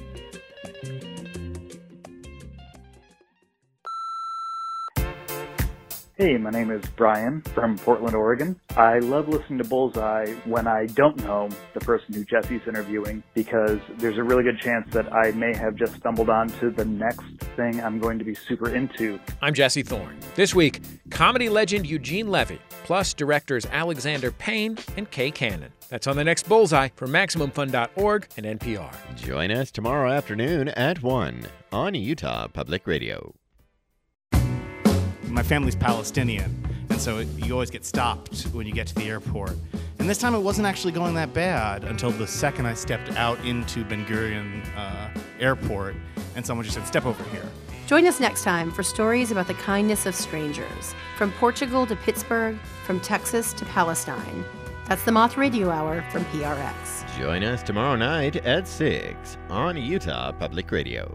Hey, my name is Brian from Portland, Oregon. I love listening to Bullseye when I don't know the person who Jesse's interviewing, because there's a really good chance that I may have just stumbled onto the next thing I'm going to be super into. I'm Jesse Thorne. This week, comedy legend Eugene Levy, plus directors Alexander Payne and Kay Cannon. That's on the next Bullseye from Maximum Fun dot org and N P R. Join us tomorrow afternoon at one on Utah Public Radio. My family's Palestinian, and so it, you always get stopped when you get to the airport. And this time it wasn't actually going that bad until the second I stepped out into Ben Gurion uh, Airport, and someone just said, "Step over here." Join us next time for stories about the kindness of strangers. From Portugal to Pittsburgh, from Texas to Palestine. That's the Moth Radio Hour from P R X. Join us tomorrow night at six on Utah Public Radio.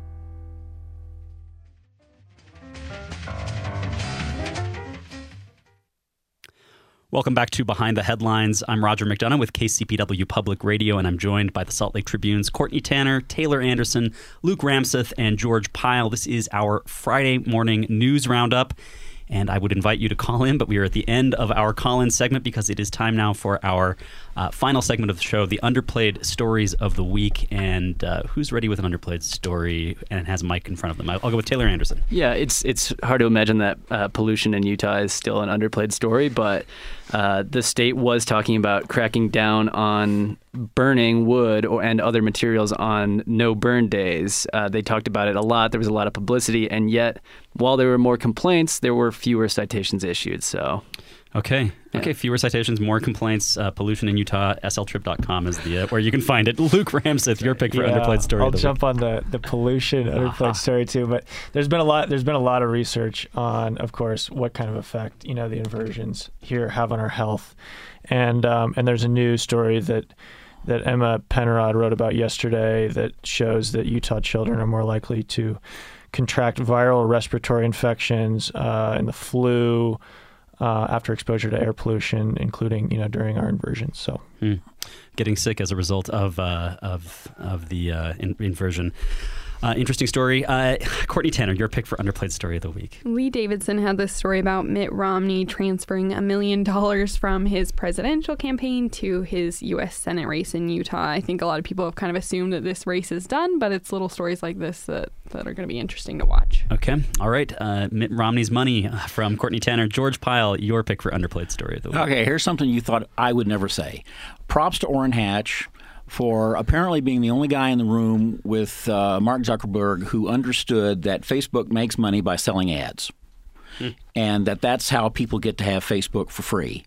Welcome back to Behind the Headlines. I'm Roger McDonough with K C P W Public Radio, and I'm joined by the Salt Lake Tribune's Courtney Tanner, Taylor Anderson, Luke Ramseth, and George Pyle. This is our Friday morning news roundup, and I would invite you to call in, but we are at the end of our call-in segment because it is time now for our uh, final segment of the show, the Underplayed Stories of the Week. And uh, who's ready with an underplayed story and has a mic in front of them? I'll go with Taylor Anderson. Yeah, it's it's hard to imagine that uh, pollution in Utah is still an underplayed story, but uh, the state was talking about cracking down on burning wood or and other materials on no burn days. Uh, they talked about it a lot. There was a lot of publicity, and yet while there were more complaints, there were fewer citations issued. So Okay. Okay. Fewer citations, more complaints. Uh, pollution in Utah. S L trip dot com is the uh, where you can find it. Luke Ramseth, your pick for yeah, underplayed story. I'll of the jump week. on the the pollution underplayed uh-huh. story too. But there's been a lot. There's been a lot of research on, of course, what kind of effect you know the inversions here have on our health, and um, and there's a new story that. that Emma Penrod wrote about yesterday that shows that Utah children are more likely to contract viral respiratory infections uh, and the flu uh, after exposure to air pollution, including you know during our inversion. So, hmm. getting sick as a result of uh, of of the uh, in- inversion. Uh, interesting story. Uh, Courtney Tanner, your pick for underplayed story of the week. Lee Davidson had this story about Mitt Romney transferring a million dollars from his presidential campaign to his U S Senate race in Utah. I think a lot of people have kind of assumed that this race is done, but it's little stories like this that, that are going to be interesting to watch. Okay. All right. Uh, Mitt Romney's money from Courtney Tanner. George Pyle, your pick for underplayed story of the week. Okay, here's something you thought I would never say. Props to Orrin Hatch for apparently being the only guy in the room with uh, Mark Zuckerberg who understood that Facebook makes money by selling ads, hmm. and that that's how people get to have Facebook for free.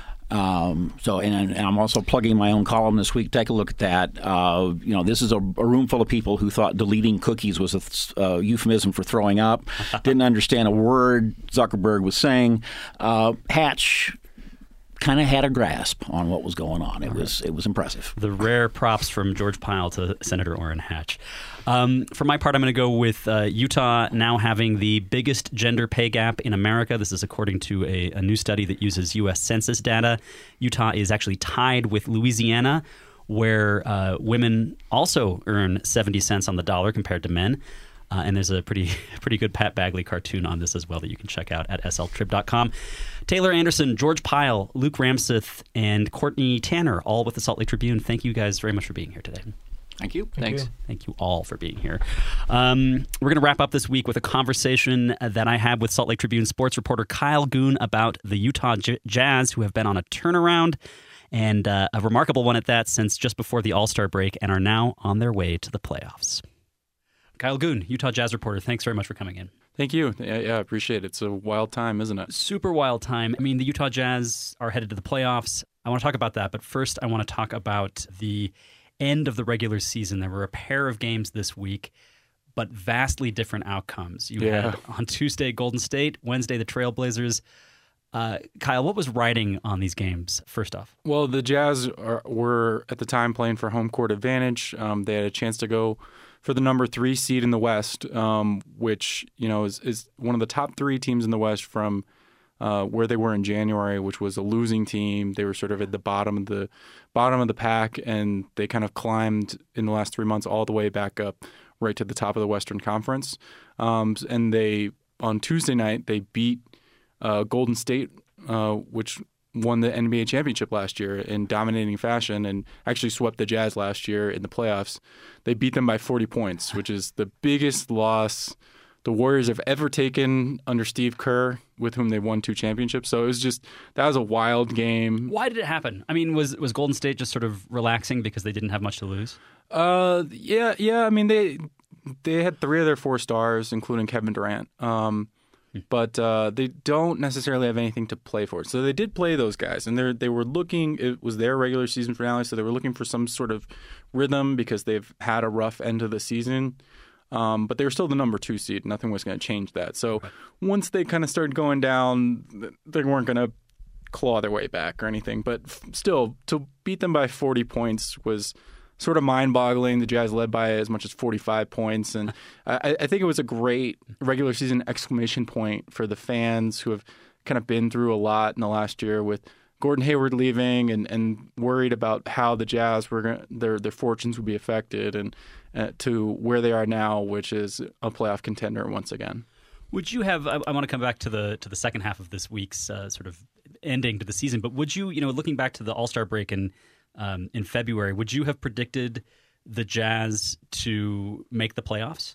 Um, so, and, and I'm also plugging my own column this week. Take a look at that. Uh, you know, this is a, a room full of people who thought deleting cookies was a uh, euphemism for throwing up, didn't understand a word Zuckerberg was saying. Uh, Hatch kind of had a grasp on what was going on. It was it was impressive. The rare props from George Pyle to Senator Orrin Hatch. Um, for my part, I'm going to go with uh, Utah now having the biggest gender pay gap in America. This is according to a, a new study that uses U S Census data. Utah is actually tied with Louisiana, where uh, women also earn seventy cents on the dollar compared to men. Uh, and there's a pretty pretty good Pat Bagley cartoon on this as well that you can check out at S L trib dot com. Taylor Anderson, George Pyle, Luke Ramseth, and Courtney Tanner, all with the Salt Lake Tribune. Thank you guys very much for being here today. Thank you. Thank Thanks. You. Thank you all for being here. Um, we're going to wrap up this week with a conversation that I had with Salt Lake Tribune sports reporter Kyle Goon about the Utah J- Jazz, who have been on a turnaround, and uh, a remarkable one at that, since just before the All-Star break, and are now on their way to the playoffs. Kyle Goon, Utah Jazz reporter, thanks very much for coming in. Thank you. Yeah, yeah, I appreciate it. It's a wild time, isn't it? Super wild time. I mean, the Utah Jazz are headed to the playoffs. I want to talk about that, but first I want to talk about the end of the regular season. There were a pair of games this week, but vastly different outcomes. You yeah. had on Tuesday Golden State, Wednesday the Trailblazers. Uh, Kyle, what was riding on these games, first off? Well, the Jazz are, were at the time playing for home court advantage. Um, they had a chance to go for the number three seed in the West, um, which you know is, is one of the top three teams in the West from uh, where they were in January, which was a losing team. They were sort of at the bottom of the bottom of the pack, and they kind of climbed in the last three months all the way back up right to the top of the Western Conference. Um, and they on Tuesday night they beat uh, Golden State, uh, which won the N B A championship last year in dominating fashion and actually swept the Jazz last year in the playoffs. They beat them by forty points, which is the biggest loss the Warriors have ever taken under Steve Kerr, with whom they've won two championships. So it was just, that was a wild game. Why did it happen? I mean, was was Golden State just sort of relaxing because they didn't have much to lose? Uh, yeah, yeah. I mean, they they had three of their four stars, including Kevin Durant. Um, But uh, they don't necessarily have anything to play for. So they did play those guys, and they they were looking. It was their regular season finale, so they were looking for some sort of rhythm because they've had a rough end of the season. Um, but they were still the number two seed. Nothing was going to change that. So once they kind of started going down, they weren't going to claw their way back or anything. But still, to beat them by forty points was sort of mind-boggling. The Jazz led by as much as forty-five points, and I, I think it was a great regular season exclamation point for the fans who have kind of been through a lot in the last year with Gordon Hayward leaving and, and worried about how the Jazz were gonna, their their fortunes would be affected, and uh, to where they are now, which is a playoff contender once again. Would you have? I, I want to come back to the to the second half of this week's uh, sort of ending to the season, but would you, you know, looking back to the All-Star break and Um, in February, would you have predicted the Jazz to make the playoffs?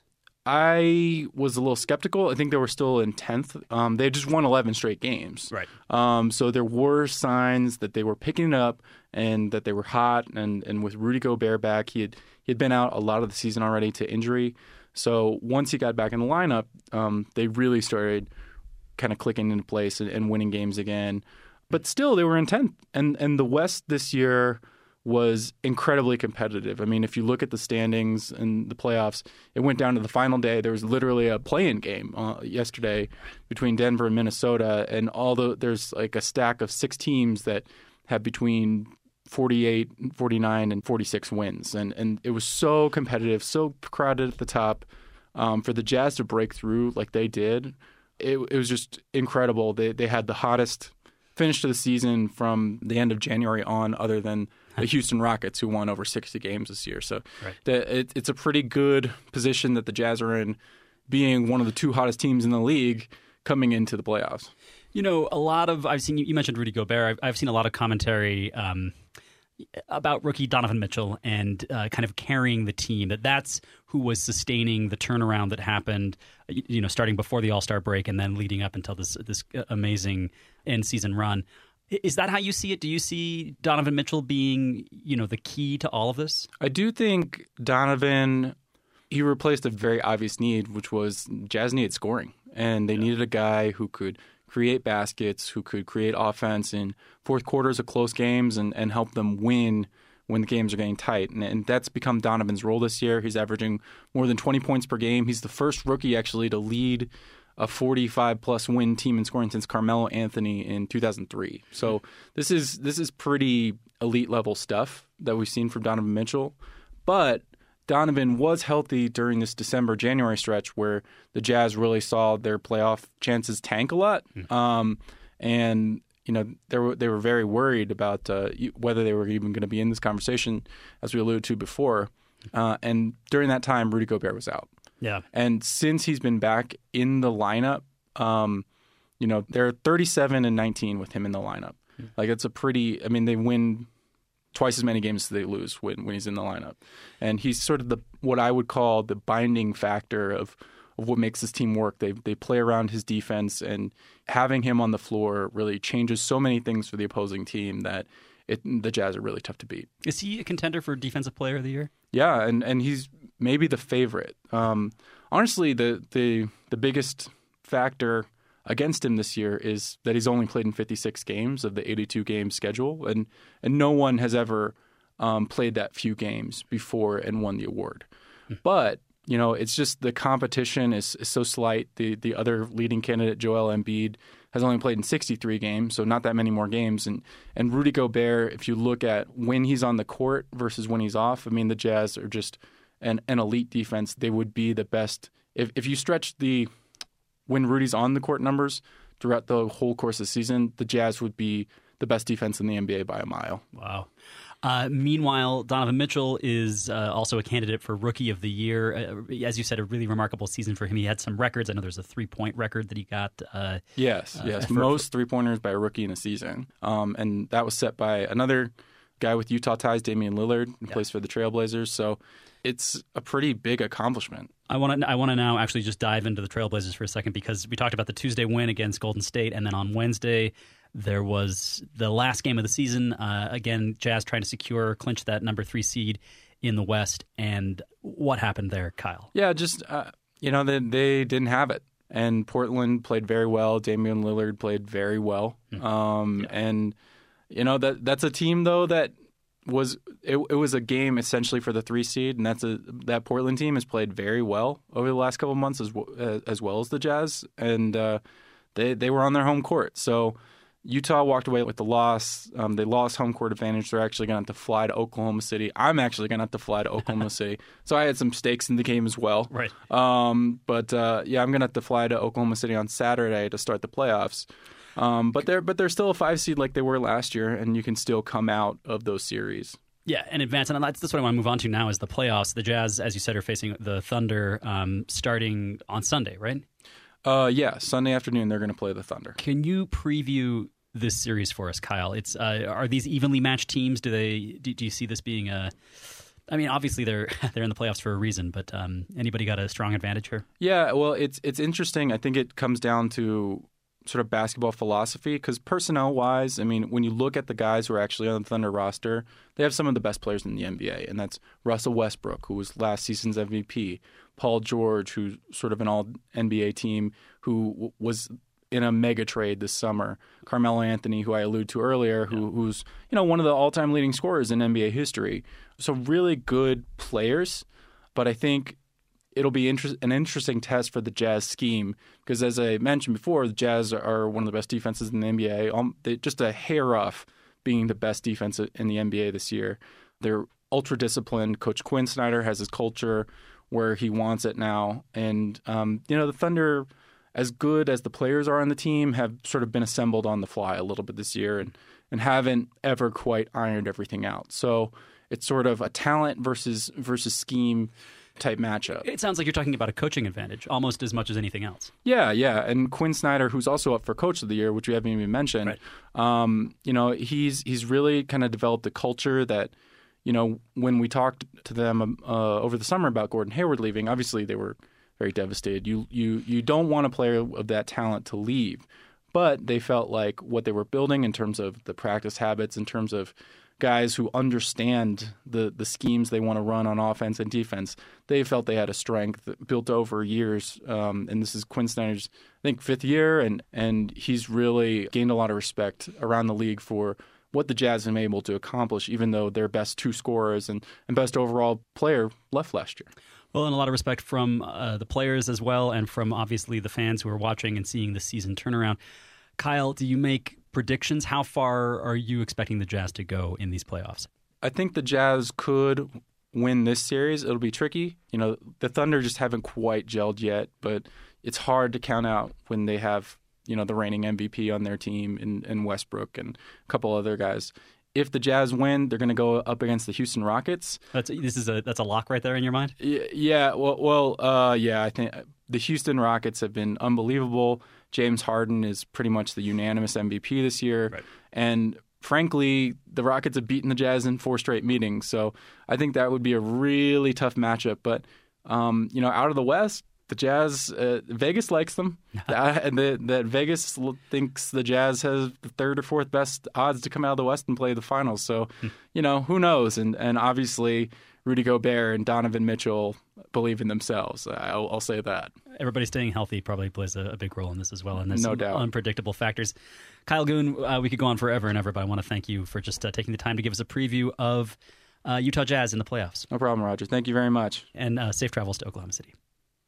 I was a little skeptical. I think they were still in tenth. Um, they had just won eleven straight games. Right. Um, so there were signs that they were picking it up and that they were hot. And, and with Rudy Gobert back, he had he had been out a lot of the season already to injury. So once he got back in the lineup, um, they really started kind of clicking into place and, and winning games again. But still, they were in tenth. And, and the West this year was incredibly competitive. I mean, if you look at the standings and the playoffs, it went down to the final day. There was literally a play-in game uh, yesterday between Denver and Minnesota, and all the, there's like a stack of six teams that have between forty-eight, forty-nine, and forty-six wins. And, and it was so competitive, so crowded at the top. Um, for the Jazz to break through like they did, it, it was just incredible. They, they had the hottest finish to the season from the end of January on, other than the Houston Rockets, who won over sixty games this year. So right. the, it, it's a pretty good position that the Jazz are in, being one of the two hottest teams in the league coming into the playoffs. You know, a lot of I've seen you, you mentioned Rudy Gobert. I've, I've seen a lot of commentary um, about rookie Donovan Mitchell and uh, kind of carrying the team. That that's who was sustaining the turnaround that happened. You know, starting before the All-Star break and then leading up until this this amazing end season run. Is that how you see it? Do you see Donovan Mitchell being, you know, the key to all of this? I do think Donovan, he replaced a very obvious need, which was Jazz needed scoring. And they yeah. needed a guy who could create baskets, who could create offense in fourth quarters of close games and, and help them win when the games are getting tight. And, and that's become Donovan's role this year. He's averaging more than twenty points per game. He's the first rookie, actually, to lead a forty-five plus win team in scoring since Carmelo Anthony in two thousand three. So this is this is pretty elite level stuff that we've seen from Donovan Mitchell. But Donovan was healthy during this December January stretch where the Jazz really saw their playoff chances tank a lot, mm-hmm. um, and you know they were they were very worried about uh, whether they were even going to be in this conversation, as we alluded to before. Uh, and during that time, Rudy Gobert was out. Yeah. And since he's been back in the lineup, um, you know, they're thirty-seven and nineteen with him in the lineup. Mm-hmm. Like, it's a pretty, I mean, they win twice as many games as they lose when, when he's in the lineup. And he's sort of the, what I would call the binding factor of, of what makes this team work. They, they play around his defense, and having him on the floor really changes so many things for the opposing team that it, the Jazz are really tough to beat. Is he a contender for Defensive Player of the Year? Yeah, and, and he's maybe the favorite. Um, honestly, the, the the biggest factor against him this year is that he's only played in fifty-six games of the eighty-two game schedule, and and no one has ever um, played that few games before and won the award. Mm-hmm. But you know, it's just the competition is, is so slight. The the other leading candidate, Joel Embiid, has only played in sixty-three games, so not that many more games. And and Rudy Gobert, if you look at when he's on the court versus when he's off, I mean, the Jazz are just an, an elite defense. They would be the best. If if you stretch the when Rudy's on the court numbers throughout the whole course of the season, the Jazz would be the best defense in the N B A by a mile. Wow. Uh, meanwhile, Donovan Mitchell is uh, also a candidate for Rookie of the Year. Uh, as you said, a really remarkable season for him. He had some records. I know there's a three-point record that he got. Uh, yes, uh, yes. for, Most three-pointers by a rookie in a season. Um, and that was set by another guy with Utah ties, Damian Lillard, who yeah. plays for the Trailblazers. So it's a pretty big accomplishment. I want to I want to now actually just dive into the Trailblazers for a second, because we talked about the Tuesday win against Golden State, and then on Wednesday there was the last game of the season. Uh, again, Jazz trying to secure, clinch that number three seed in the West. And what happened there, Kyle? Yeah, just, uh, you know, they, they didn't have it. And Portland played very well. Damian Lillard played very well. Mm-hmm. Um, yeah. And, you know, that that's a team, though, that was it, it was a game essentially for the three seed. And that's a that Portland team has played very well over the last couple of months as, as well as the Jazz. And uh, they, they were on their home court. So Utah walked away with the loss. Um, they lost home court advantage. They're actually going to have to fly to Oklahoma City. I'm actually going to have to fly to Oklahoma City. So I had some stakes in the game as well. Right. Um, but uh, yeah, I'm going to have to fly to Oklahoma City on Saturday to start the playoffs. Um, but they're but they're still a five seed like they were last year, and you can still come out of those series. Yeah, and advance. And that's, that's what I want to move on to now is the playoffs. The Jazz, as you said, are facing the Thunder um, starting on Sunday, right? Uh, yeah, Sunday afternoon they're going to play the Thunder. Can you preview this series for us, Kyle? It's uh, are these evenly matched teams? Do they do, do you see this being a? I mean, obviously they're they're in the playoffs for a reason, but um, anybody got a strong advantage here? Yeah, well, it's it's interesting. I think it comes down to sort of basketball philosophy, because personnel wise, I mean, when you look at the guys who are actually on the Thunder roster, they have some of the best players in the N B A, and that's Russell Westbrook, who was last season's M V P, Paul George, who's sort of an all N B A team, who was in a mega trade this summer. Carmelo Anthony, who I alluded to earlier, who, who's you know one of the all-time leading scorers in N B A history. So really good players, but I think it'll be inter- an interesting test for the Jazz scheme because, as I mentioned before, the Jazz are one of the best defenses in the N B A, um, they, just a hair off being the best defense in the N B A this year. They're ultra-disciplined. Coach Quinn Snyder has his culture where he wants it now. And, um, you know, the Thunder, as good as the players are on the team, have sort of been assembled on the fly a little bit this year and, and haven't ever quite ironed everything out. So it's sort of a talent versus versus scheme type matchup. It sounds like you're talking about a coaching advantage almost as much as anything else. Yeah, yeah. And Quinn Snyder, who's also up for Coach of the Year, which we haven't even mentioned, right. um, you know, he's he's really kind of developed a culture that, you know, when we talked to them uh, over the summer about Gordon Hayward leaving, obviously they were very devastated. You you you don't want a player of that talent to leave, but they felt like what they were building in terms of the practice habits, in terms of guys who understand the, the schemes they want to run on offense and defense, they felt they had a strength built over years. Um, and this is Quinn Snyder's, I think, fifth year, and, and he's really gained a lot of respect around the league for what the Jazz have been able to accomplish, even though their best two scorers and, and best overall player left last year. Well, and a lot of respect from uh, the players as well, and from obviously the fans who are watching and seeing the season turnaround. Kyle, do you make predictions? How far are you expecting the Jazz to go in these playoffs? I think the Jazz could win this series. It'll be tricky. You know, the Thunder just haven't quite gelled yet, but it's hard to count out when they have, you know, the reigning M V P on their team in, in Westbrook and a couple other guys. If the Jazz win, they're going to go up against the Houston Rockets. That's this is a that's a lock right there in your mind? Yeah, yeah well, well, uh, yeah. I think the Houston Rockets have been unbelievable. James Harden is pretty much the unanimous M V P this year, right. And frankly, the Rockets have beaten the Jazz in four straight meetings. So I think that would be a really tough matchup. But um, you know, out of the West, the Jazz, uh, Vegas likes them, and the, that Vegas thinks the Jazz has the third or fourth best odds to come out of the West and play the finals. So, you know, who knows? And and obviously, Rudy Gobert and Donovan Mitchell believe in themselves. I'll, I'll say that. Everybody staying healthy probably plays a, a big role in this as well, and there's no some doubt. unpredictable factors. Kyle Goon, uh, we could go on forever and ever, but I want to thank you for just uh, taking the time to give us a preview of uh, Utah Jazz in the playoffs. No problem, Roger. Thank you very much. And uh, safe travels to Oklahoma City.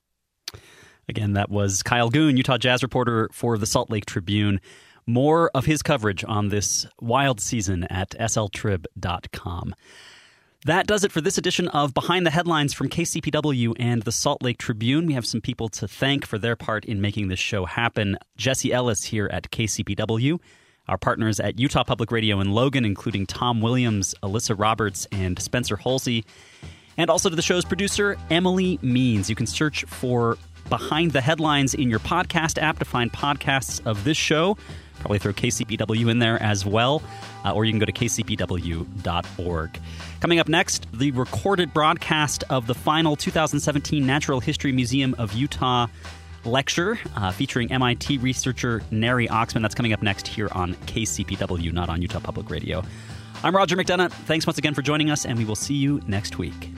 Again, that was Kyle Goon, Utah Jazz reporter for the Salt Lake Tribune. More of his coverage on this wild season at S L trib dot com. That does it for this edition of Behind the Headlines from K C P W and the Salt Lake Tribune. We have some people to thank for their part in making this show happen. Jesse Ellis here at K C P W, our partners at Utah Public Radio in Logan, including Tom Williams, Alyssa Roberts, and Spencer Halsey, and also to the show's producer, Emily Means. You can search for Behind the Headlines in your podcast app to find podcasts of this show. Probably throw K C P W in there as well, uh, or you can go to k c p w dot org. Coming up next, the recorded broadcast of the final two thousand seventeen Natural History Museum of Utah lecture uh, featuring M I T researcher Neri Oxman. That's coming up next here on K C P W, not on Utah Public Radio. I'm Roger McDonough. Thanks once again for joining us, and we will see you next week.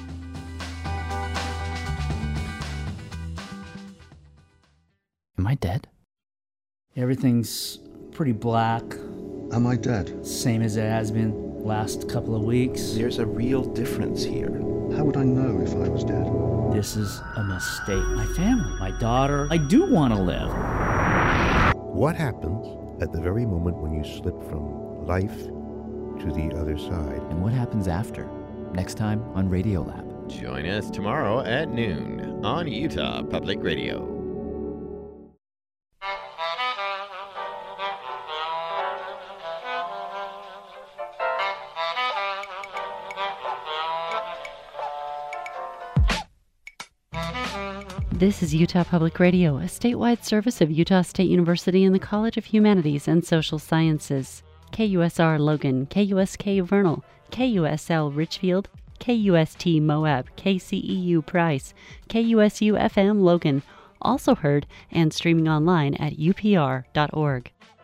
Am I dead? Everything's pretty black. Am I dead? Same as it has been last couple of weeks. There's a real difference here. How would I know if I was dead? This is a mistake. My family, my daughter, I do want to live. What happens at the very moment when you slip from life to the other side? And what happens after? Next time on Radiolab. Join us tomorrow at noon on Utah Public Radio. This is Utah Public Radio, a statewide service of Utah State University and the College of Humanities and Social Sciences. K U S R Logan, K U S K Vernal, K U S L Richfield, K U S T Moab, K C E U Price, K U S U F M Logan, also heard and streaming online at u p r dot org.